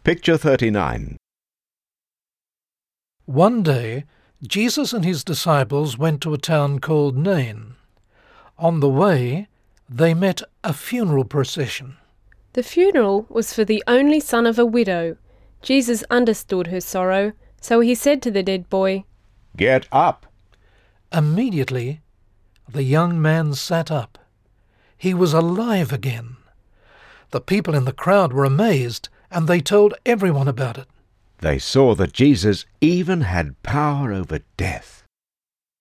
Picture 39. One day, Jesus and his disciples went to a town called Nain. On the way, they met a funeral procession. The funeral was for the only son of a widow. Jesus understood her sorrow, so he said to the dead boy, "Get up." Immediately, the young man sat up. He was alive again. The people in the crowd were amazed, and they told everyone about it. They saw that Jesus even had power over death.